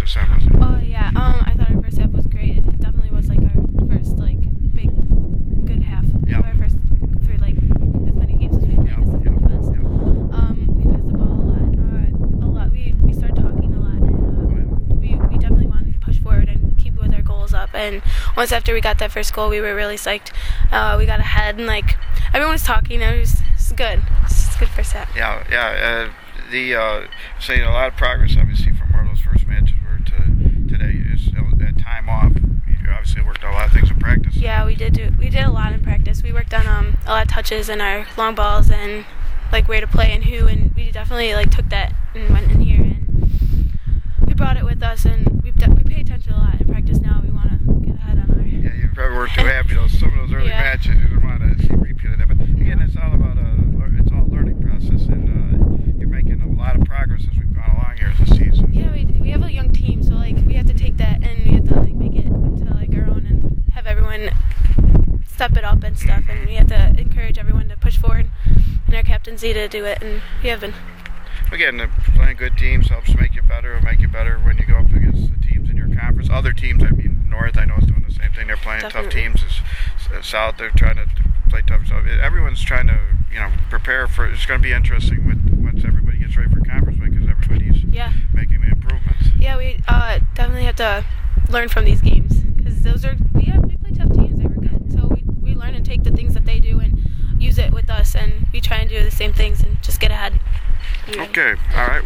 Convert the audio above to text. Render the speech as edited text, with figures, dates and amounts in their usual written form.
first half, was it? Oh yeah, I thought our first half was great. It definitely was like our first like big good half. Yeah. Our first for like as many games as we played. Yeah, This is yeah, the best. yeah. We passed the ball a lot. We started talking a lot, and we definitely wanted to push forward and keep with our goals up. And once after we got that first goal, we were really psyched. We got ahead, and like everyone was talking. It was good. It's a good first half. Yeah. Seeing a lot of progress, obviously, from where those first matches were to today. Is that time off. You obviously worked on a lot of things in practice. Yeah, we did a lot in practice. We worked on a lot of touches and our long balls and like where to play and who, and we definitely like took that and went in here and we brought it with us, and we pay attention a lot in practice now. We want to get ahead on our. Yeah, you probably weren't too happy. Some of those early matches, you didn't want to see a repeat of that. But again, it's all about it's all a learning process, and you're making a lot of progress as we've gone along here this season. Yeah, we have a young team, so like we have to take that and we have to like make it into like our own and have everyone step it up and stuff, and we have to encourage everyone to push forward and our captaincy to do it, and we have been. Again, playing good teams helps make you better. It'll make you better when you go up against the teams in your conference. Other teams, I mean, North, I know, is doing the same thing. They're playing tough teams. South, they're trying to play tough. So everyone's trying to, prepare for. It's going to be interesting once everybody gets ready for conference play, because everybody's making improvements. Yeah, we definitely have to learn from these games, because those are we play tough teams. They were good, so we learn and take the things that they do and use it with us, and we try and do the same things and just get ahead. Okay, all right.